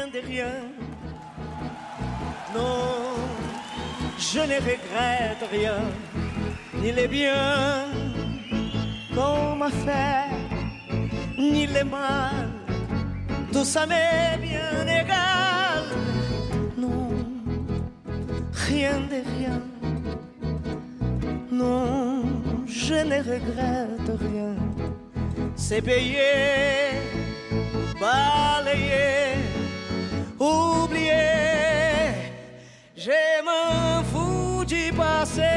rien de rien. Non, je ne regrette rien, ni les biens qu'on m'a fait, ni les mal, tout ça m'est bien égal. Non, rien de rien. Non, je ne regrette rien. C'est payé, balayé, oublié. Je m'en fous du passé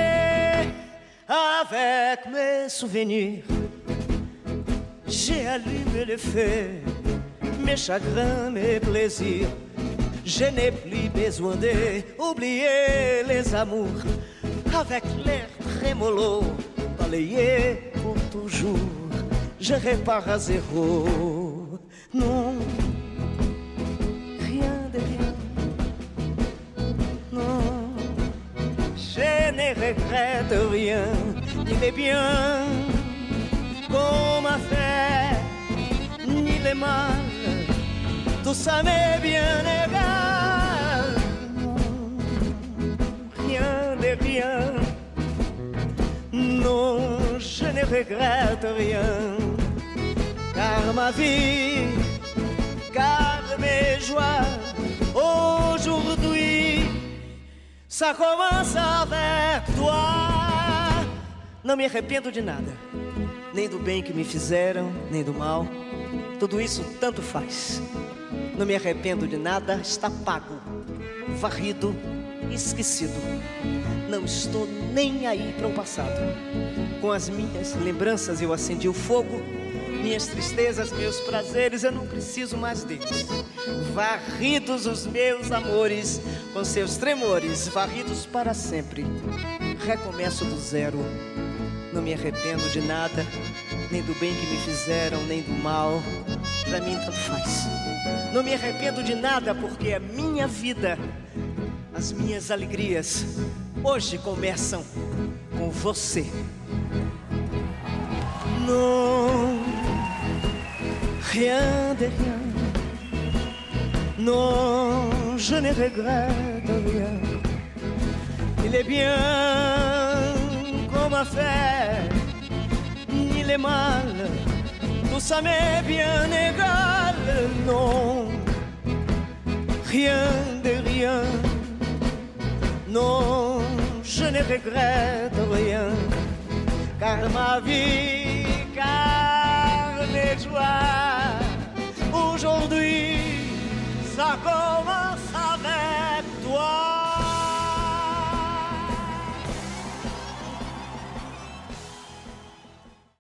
avec mes souvenirs. J'ai allumé le feu, mes chagrins, mes plaisirs. Je n'ai plus besoin d'oublier les amours. Avec l'air trémolo, balayé pour toujours, je répare à zéro. Non, rien de rien. Non, je ne regrette rien, ni les biens qu'on m'a fait, ni les mal. Tout ça m'est bien égal. Non, rien de rien. Non, je ne regrette rien. Car ma vie, car mes joies, aujourd'hui, ça commence avec toi. Não me arrependo de nada, nem do bem que me fizeram, nem do mal. Tudo isso tanto faz. Não me arrependo de nada, está pago, varrido, esquecido. Não estou nem aí para o passado. Com as minhas lembranças eu acendi o fogo. Minhas tristezas, meus prazeres, eu não preciso mais deles. Varridos os meus amores, com seus tremores, varridos para sempre. Recomeço do zero. Não me arrependo de nada, nem do bem que me fizeram, nem do mal. Pra mim tanto faz. Não me arrependo de nada, porque a minha vida, as minhas alegrias, hoje começam com você. Non, rien de rien. Non, je ne regrette rien. Il est bien qu'on m'a fait, ni les mal, tout ça m'est bien égal. Non, rien de rien. Non, je ne regrette rien. Car ma vie, car mes joies, aujourd'hui, ça commence.